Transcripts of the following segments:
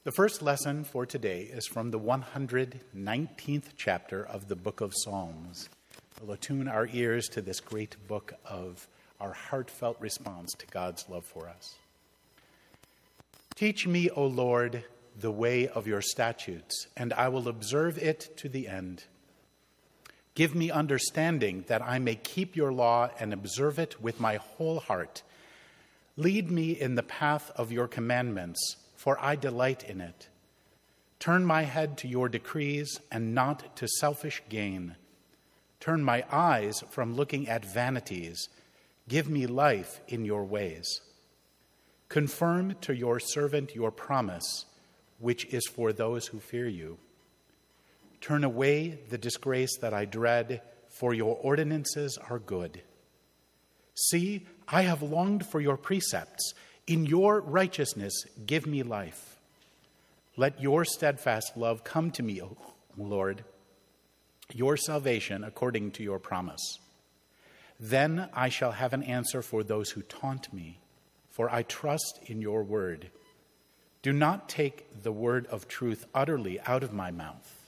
The first lesson for today is from the 119th chapter of the book of Psalms. We'll attune our ears to this great book of our heartfelt response to God's love for us. Teach me, O Lord, the way of your statutes, and I will observe it to the end. Give me understanding that I may keep your law and observe it with my whole heart. Lead me in the path of your commandments, for I delight in it. Turn my head to your decrees and not to selfish gain. Turn my eyes from looking at vanities. Give me life in your ways. Confirm to your servant your promise, which is for those who fear you. Turn away the disgrace that I dread, for your ordinances are good. See, I have longed for your precepts. In your righteousness, give me life. Let your steadfast love come to me, O Lord, your salvation according to your promise. Then I shall have an answer for those who taunt me, for I trust in your word. Do not take the word of truth utterly out of my mouth.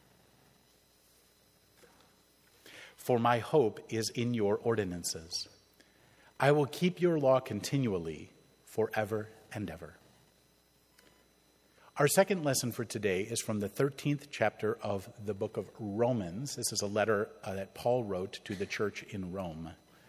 For my hope is in your ordinances. I will keep your law continually, forever and ever. Our second lesson for today is from the 13th chapter of the book of Romans. This is a letter that Paul wrote to the church in Rome.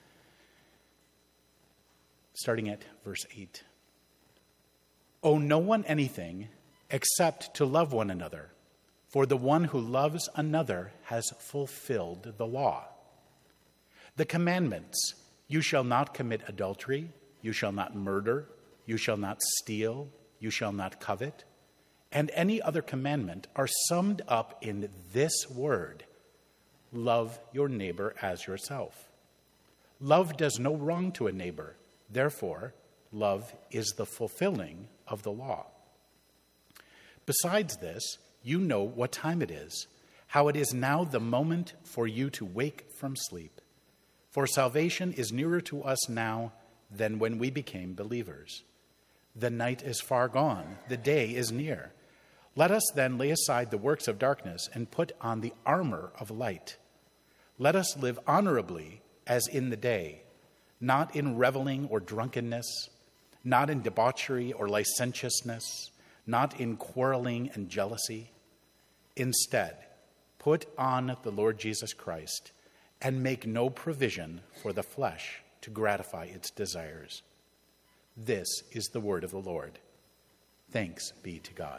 Starting at verse 8. Owe no one anything except to love one another, for the one who loves another has fulfilled the law. The commandments, you shall not commit adultery, you shall not murder, you shall not steal, you shall not covet, and any other commandment are summed up in this word: love your neighbor as yourself. Love does no wrong to a neighbor. Therefore, love is the fulfilling of the law. Besides this, you know what time it is, how it is now the moment for you to wake from sleep. For salvation is nearer to us now than when we became believers. The night is far gone, the day is near. Let us then lay aside the works of darkness and put on the armor of light. Let us live honorably as in the day, not in reveling or drunkenness, not in debauchery or licentiousness, not in quarreling and jealousy. Instead, put on the Lord Jesus Christ and make no provision for the flesh to gratify its desires. This is the word of the Lord. Thanks be to God.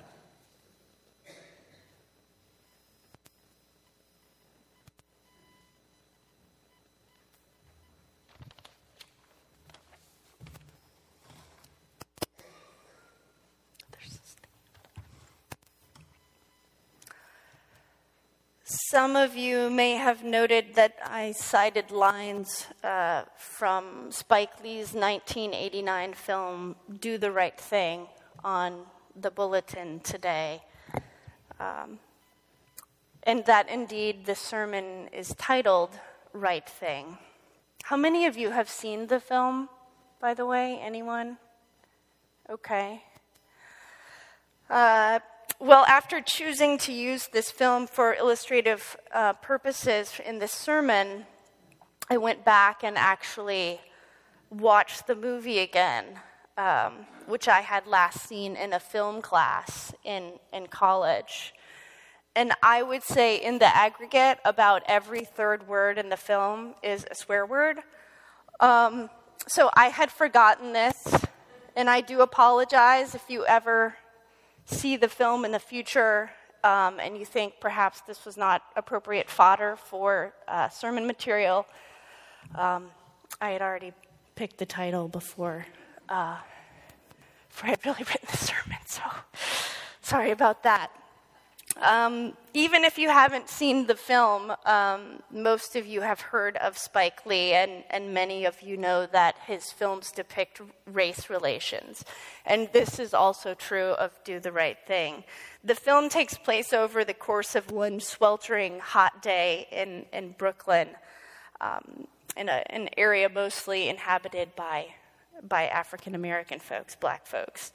Some of you may have noted that I cited lines from Spike Lee's 1989 film, Do the Right Thing, on the bulletin today. And that indeed the sermon is titled Right Thing. How many of you have seen the film, by the way? Anyone? Okay. Well, after choosing to use this film for illustrative purposes in this sermon, I went back and actually watched the movie again, which I had last seen in a film class in college. And I would say in the aggregate, about every third word in the film is a swear word. So I had forgotten this, and I do apologize if you ever see the film in the future and you think perhaps this was not appropriate fodder for sermon material. I had already picked the title before I had really written the sermon, so sorry about that. Even if you haven't seen the film, most of you have heard of Spike Lee, and many of you know that his films depict race relations. And this is also true of Do the Right Thing. The film takes place over the course of one sweltering hot day in Brooklyn, in an area mostly inhabited by African American folks, black folks.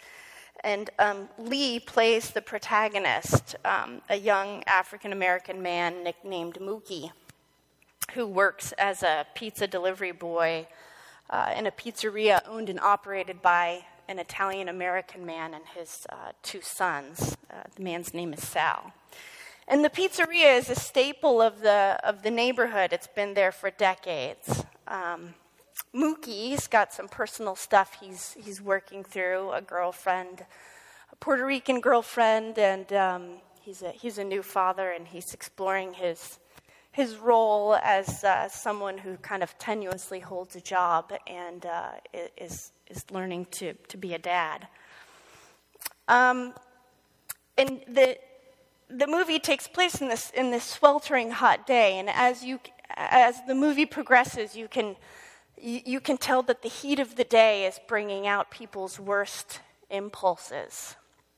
And Lee plays the protagonist, a young African-American man nicknamed Mookie, who works as a pizza delivery boy in a pizzeria owned and operated by an Italian-American man and his 2 sons. The man's name is Sal. And the pizzeria is a staple of the neighborhood. It's been there for decades. Mookie's got some personal stuff he's working through, a girlfriend, a Puerto Rican girlfriend, and he's a new father, and he's exploring his role as someone who kind of tenuously holds a job and is learning to be a dad. And the movie takes place in this sweltering hot day, and as the movie progresses, you can tell that the heat of the day is bringing out people's worst impulses.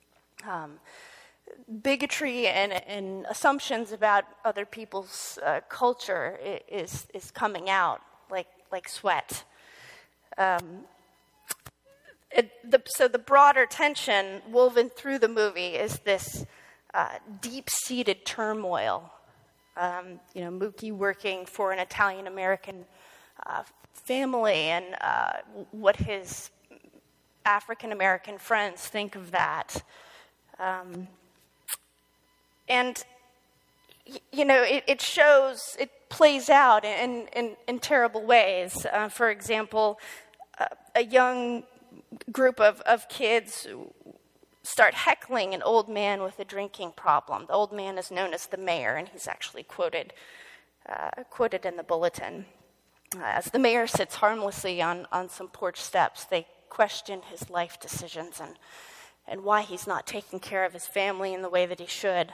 Bigotry and assumptions about other people's culture is coming out like sweat. So the broader tension woven through the movie is this deep-seated turmoil. Mookie working for an Italian-American family, and what his African-American friends think of that. And it plays out in terrible ways. For example, a young group of kids start heckling an old man with a drinking problem. The old man is known as the mayor, and he's actually quoted in the bulletin. As the mayor sits harmlessly on some porch steps, they question his life decisions and why he's not taking care of his family in the way that he should.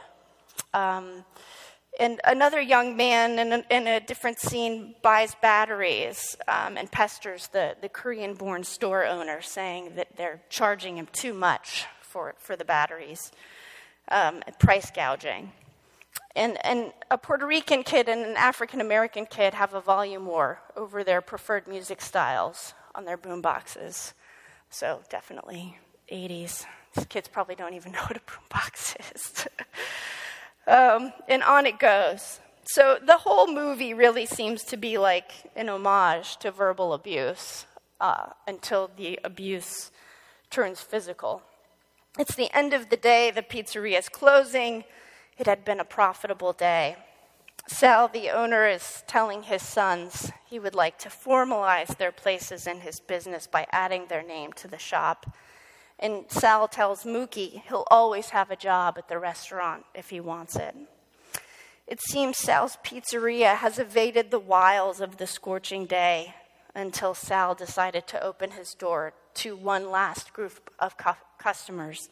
And another young man in a different scene buys batteries and pesters the Korean-born store owner, saying that they're charging him too much for the batteries, price gouging. And a Puerto Rican kid and an African-American kid have a volume war over their preferred music styles on their boom boxes. So definitely 80s. These kids probably don't even know what a boombox is. And on it goes. So the whole movie really seems to be like an homage to verbal abuse until the abuse turns physical. It's the end of the day. The pizzeria is closing. It had been a profitable day. Sal, the owner, is telling his sons he would like to formalize their places in his business by adding their name to the shop. And Sal tells Mookie he'll always have a job at the restaurant if he wants it. It seems Sal's pizzeria has evaded the wiles of the scorching day until Sal decided to open his door to one last group of customers.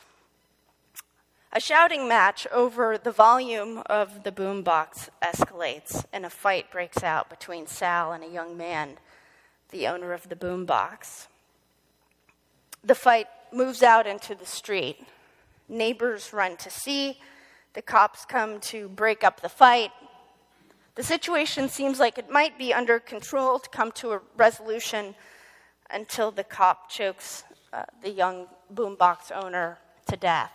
A shouting match over the volume of the boombox escalates, and a fight breaks out between Sal and a young man, the owner of the boombox. The fight moves out into the street. Neighbors run to see. The cops come to break up the fight. The situation seems like it might be under control to come to a resolution until the cop chokes the young boombox owner to death.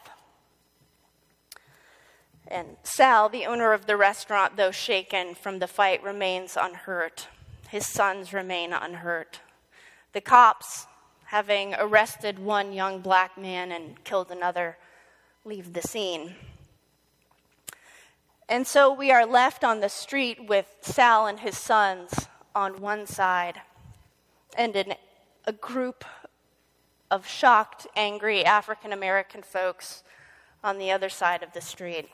And Sal, the owner of the restaurant, though shaken from the fight, remains unhurt. His sons remain unhurt. The cops, having arrested one young black man and killed another, leave the scene. And so we are left on the street with Sal and his sons on one side and a group of shocked, angry African-American folks on the other side of the street.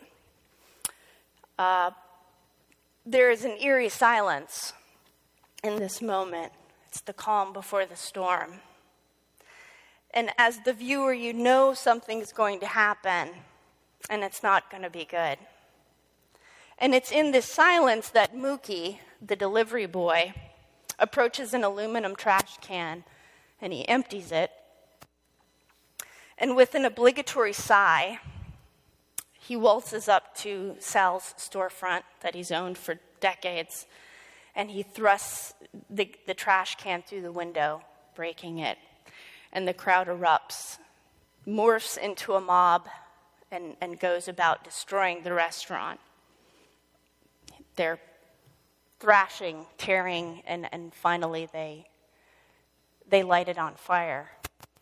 There is an eerie silence in this moment. It's the calm before the storm. And as the viewer, you know something's going to happen, and it's not going to be good. And it's in this silence that Mookie, the delivery boy, approaches an aluminum trash can, and he empties it. And with an obligatory sigh, he waltzes up to Sal's storefront that he's owned for decades, and he thrusts the trash can through the window, breaking it. And the crowd erupts morphs into a mob and goes about destroying the restaurant. They're thrashing, tearing, and finally they light it on fire.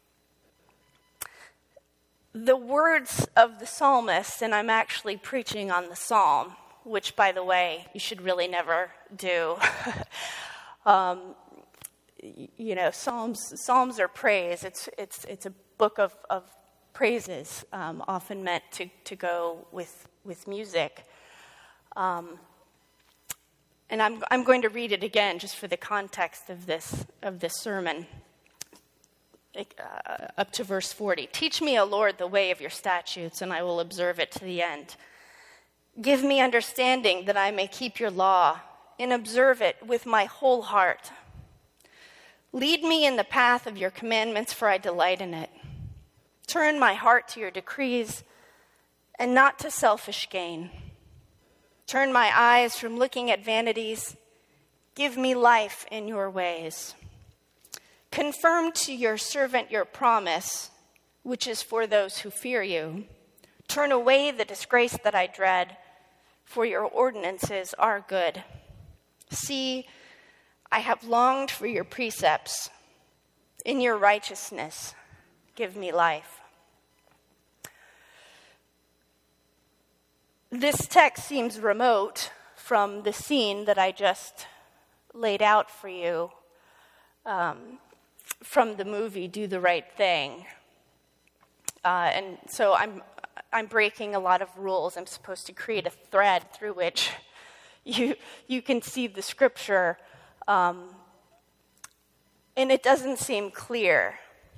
The words of the psalmist, and I'm actually preaching on the psalm, which, by the way, you should really never do. Psalms are praise. It's a book of praises, often meant to go with music. And I'm going to read it again just for the context of this sermon. Up to verse 40. Teach me, O Lord, the way of your statutes, and I will observe it to the end. Give me understanding that I may keep your law and observe it with my whole heart. Lead me in the path of your commandments, for I delight in it. Turn my heart to your decrees and not to selfish gain. Turn my eyes from looking at vanities. Give me life in your ways. Confirm to your servant your promise, which is for those who fear you. Turn away the disgrace that I dread, for your ordinances are good. See, I have longed for your precepts. In your righteousness, give me life. This text seems remote from the scene that I just laid out for you from the movie Do the Right Thing. And so I'm breaking a lot of rules. I'm supposed to create a thread through which you can see the scripture, and it doesn't seem clear.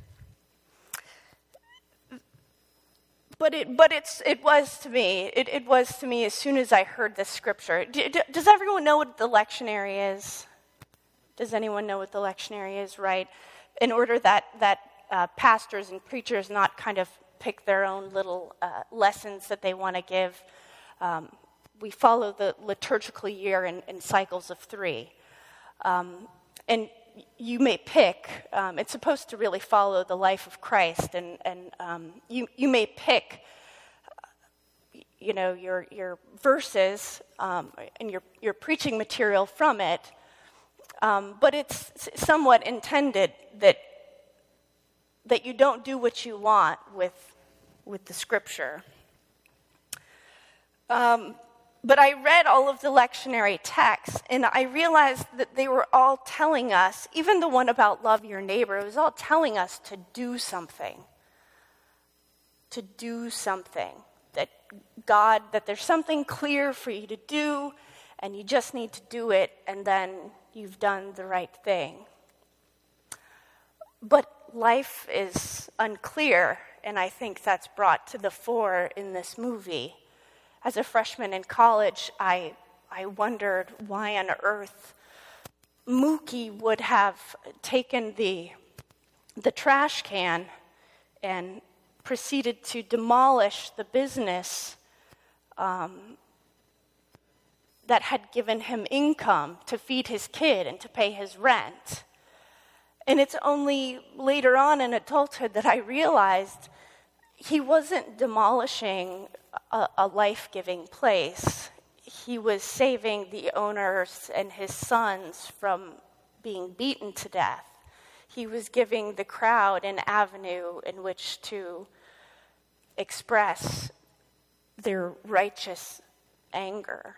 But it was to me. It was to me as soon as I heard this scripture. Does everyone know what the lectionary is? Does anyone know what the lectionary is? Right. In order that pastors and preachers not kind of pick their own little lessons that they want to give, we follow the liturgical year in cycles of 3. And you may pick, it's supposed to really follow the life of Christ, and you may pick, your verses and your preaching material from it, but it's somewhat intended that you don't do what you want with the scripture. But I read all of the lectionary texts, and I realized that they were all telling us, even the one about love your neighbor, it was all telling us to do something. To do something. That there's something clear for you to do, and you just need to do it, and then you've done the right thing. But life is unclear, and I think that's brought to the fore in this movie. As a freshman in college, I wondered why on earth Mookie would have taken the trash can and proceeded to demolish the business that had given him income to feed his kid and to pay his rent. And it's only later on in adulthood that I realized he wasn't demolishing a life-giving place. He was saving the owners and his sons from being beaten to death. He was giving the crowd an avenue in which to express their righteous anger.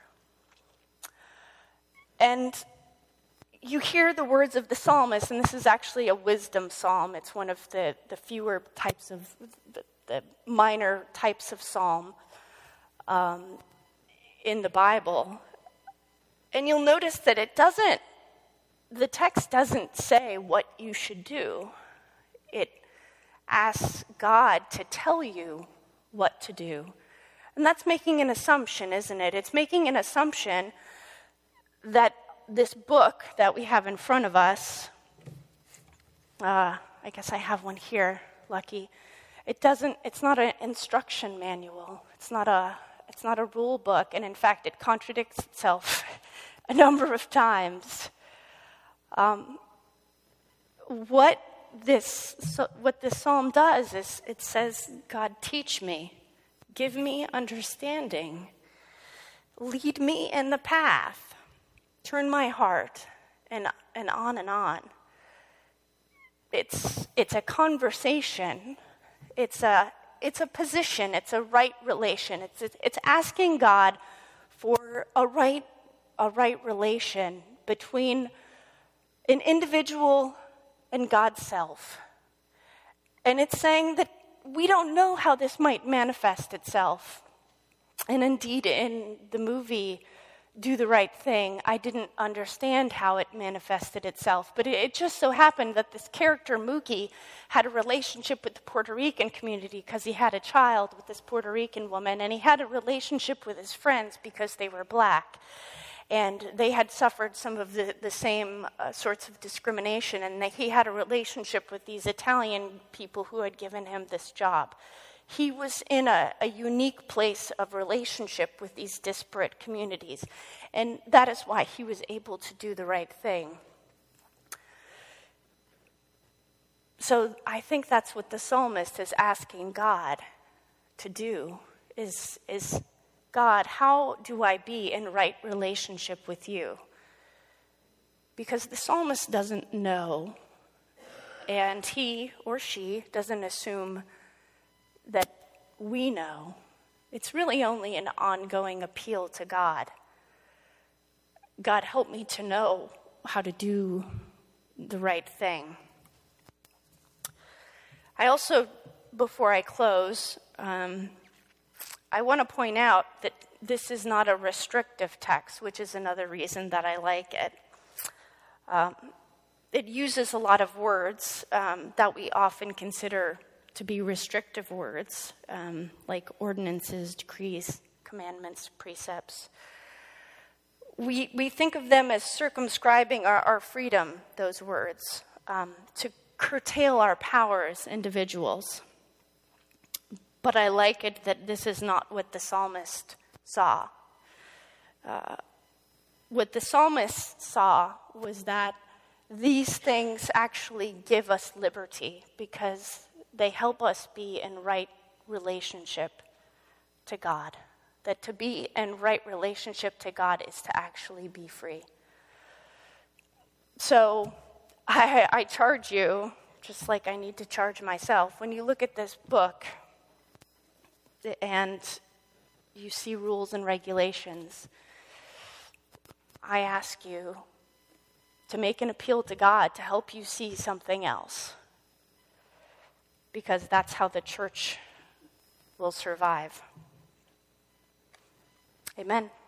And you hear the words of the psalmist, and this is actually a wisdom psalm. It's one of the fewer types of, the minor types of psalm in the Bible. And you'll notice that the text doesn't say what you should do. It asks God to tell you what to do. And that's making an assumption, isn't it? It's making an assumption that this book that we have in front of us, I guess I have one here, lucky. It's not an instruction manual. It's not a rule book, and in fact, it contradicts itself a number of times. What what this psalm does is it says, God, teach me, give me understanding, lead me in the path, turn my heart, and on and on. It's a conversation. It's a position. It's a right relation. It's asking God for a right relation between an individual and God's self. And it's saying that we don't know how this might manifest itself. And indeed, in the movie Do the Right Thing, I didn't understand how it manifested itself. But it just so happened that this character, Mookie, had a relationship with the Puerto Rican community because he had a child with this Puerto Rican woman, and he had a relationship with his friends because they were black. And they had suffered some of the same sorts of discrimination, and he had a relationship with these Italian people who had given him this job. He was in a unique place of relationship with these disparate communities, and that is why he was able to do the right thing. So I think that's what the psalmist is asking God to do, is God, how do I be in right relationship with you? Because the psalmist doesn't know, and he or she doesn't assume that we know. It's really only an ongoing appeal to God. God, help me to know how to do the right thing. I also, before I close, I want to point out that this is not a restrictive text, which is another reason that I like it. It uses a lot of words that we often consider to be restrictive words, like ordinances, decrees, commandments, precepts. We think of them as circumscribing our freedom, those words, to curtail our power as individuals. But I like it that this is not what the psalmist saw. What the psalmist saw was that these things actually give us liberty because they help us be in right relationship to God. That to be in right relationship to God is to actually be free. So I charge you, just like I need to charge myself, when you look at this book and you see rules and regulations, I ask you to make an appeal to God to help you see something else. Because that's how the church will survive. Amen.